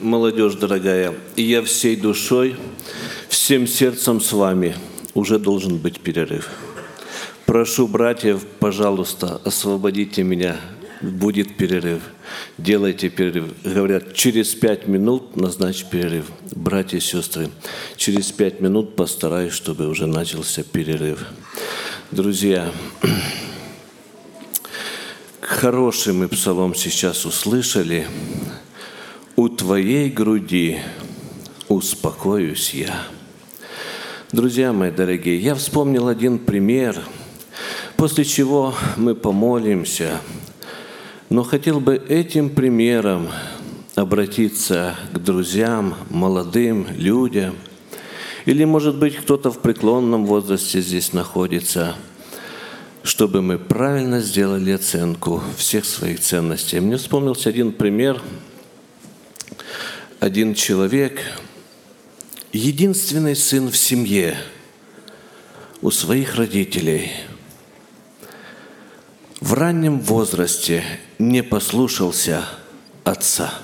молодежь дорогая, и я всей душой, всем сердцем с вами. Уже должен быть перерыв. Прошу братьев, пожалуйста, освободите меня. Будет перерыв. Делайте перерыв. Говорят, через 5 минут назначь перерыв. Братья и сестры, через 5 минут постараюсь, чтобы уже начался перерыв. Друзья, хороший мы псалом сейчас услышали. «У твоей груди успокоюсь я». Друзья мои дорогие, я вспомнил один пример, после чего мы помолимся. Но хотел бы этим примером обратиться к друзьям, молодым людям, или, может быть, кто-то в преклонном возрасте здесь находится, чтобы мы правильно сделали оценку всех своих ценностей. Мне вспомнился один пример. Один человек, единственный сын в семье у своих родителей, в раннем возрасте не послушался отца.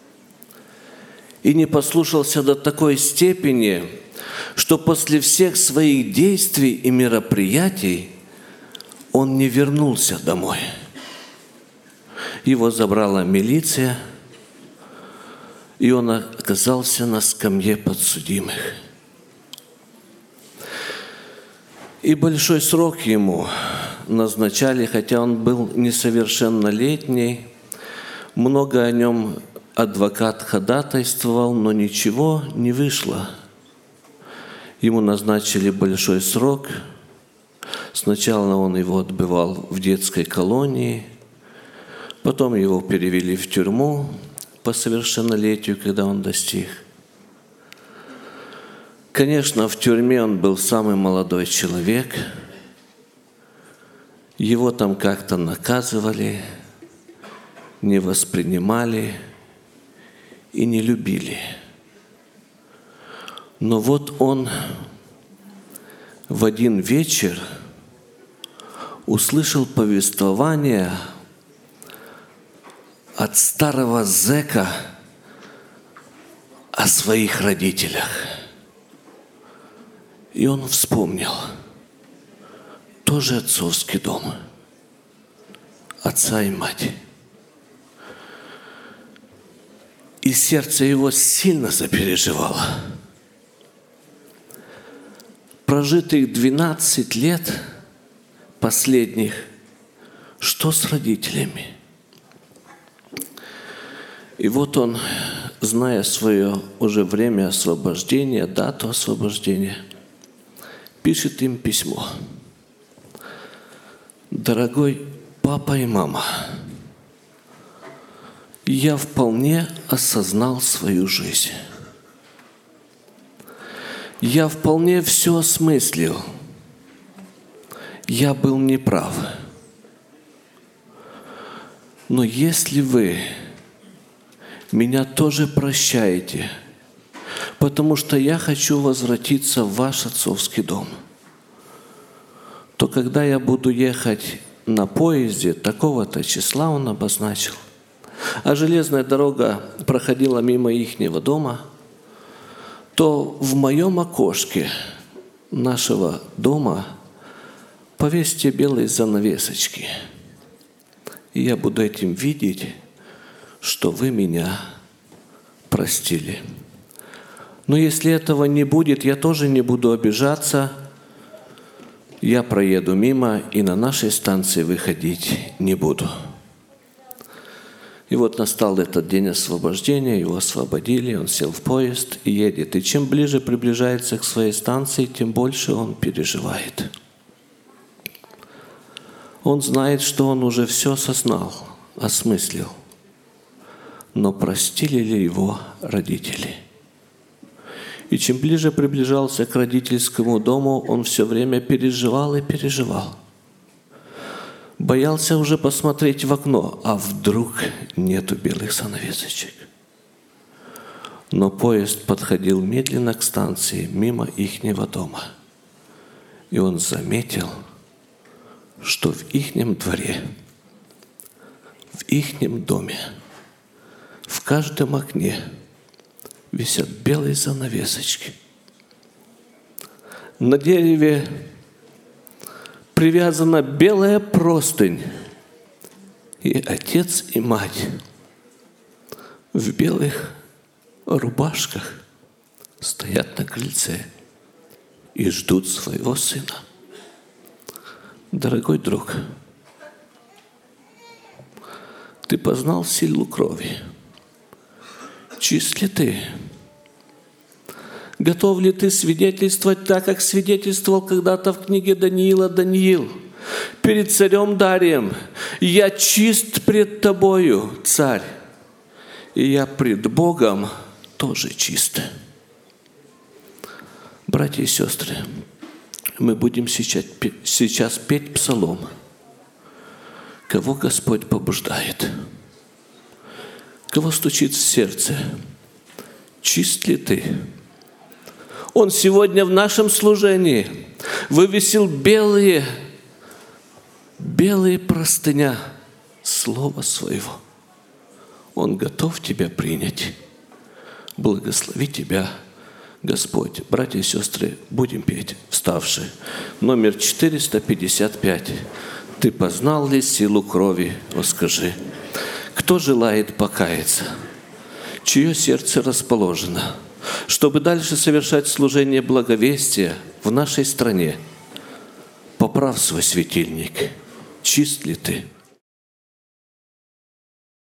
И не послушался до такой степени, что после всех своих действий и мероприятий он не вернулся домой. Его забрала милиция, и он оказался на скамье подсудимых. И большой срок ему назначали, хотя он был несовершеннолетний. Много о нем адвокат ходатайствовал, но ничего не вышло. Ему назначили большой срок. Сначала он его отбывал в детской колонии, потом его перевели в тюрьму по совершеннолетию, когда он достиг. Конечно, в тюрьме он был самый молодой человек. Его там как-то наказывали, не воспринимали и не любили. Но вот он в один вечер услышал повествование от старого зэка о своих родителях. И он вспомнил тоже отцовский дом, отца и мать. И сердце его сильно запереживало. Прожитых 12 лет последних, что с родителями? И вот он, зная свое уже время освобождения, дату освобождения, пишет им письмо. «Дорогой папа и мама, я вполне осознал свою жизнь. Я вполне все осмыслил. Я был неправ. Но если вы меня тоже прощаете, потому что я хочу возвратиться в ваш отцовский дом, то когда я буду ехать на поезде такого-то числа, он обозначил, а железная дорога проходила мимо ихнего дома, то в моем окошке нашего дома повесьте белые занавесочки, и я буду этим видеть, что вы меня простили. Но если этого не будет, я тоже не буду обижаться. Я проеду мимо и на нашей станции выходить не буду». И вот настал этот день освобождения, его освободили, он сел в поезд и едет. И чем ближе приближается к своей станции, тем больше он переживает. Он знает, что он уже все осознал, осмыслил. Но простили ли его родители? И чем ближе приближался к родительскому дому, он все время переживал и переживал. Боялся уже посмотреть в окно, а вдруг нету белых занавесочек. Но поезд подходил медленно к станции, мимо ихнего дома. И он заметил, что в ихнем дворе, в ихнем доме, в каждом окне висят белые занавесочки. На дереве привязана белая простынь. И отец и мать в белых рубашках стоят на крыльце и ждут своего сына. Дорогой друг, ты познал силу крови. Чист ли ты? Готов ли ты свидетельствовать так, как свидетельствовал когда-то в книге Даниила Даниил перед царем Дарием? «Я чист пред тобою, царь, и я пред Богом тоже чист». Братья и сестры, мы будем сейчас петь псалом. Кого Господь побуждает? Кого стучит в сердце? Чист ли ты? Он сегодня в нашем служении вывесил белые простыня Слова Своего. Он готов тебя принять. Благослови тебя Господь. Братья и сестры, будем петь, вставши. Номер 455. Ты познал ли силу крови? О, скажи. Кто желает покаяться? Чье сердце расположено, чтобы дальше совершать служение благовестия в нашей стране? Поправь свой светильник. Чист ли ты?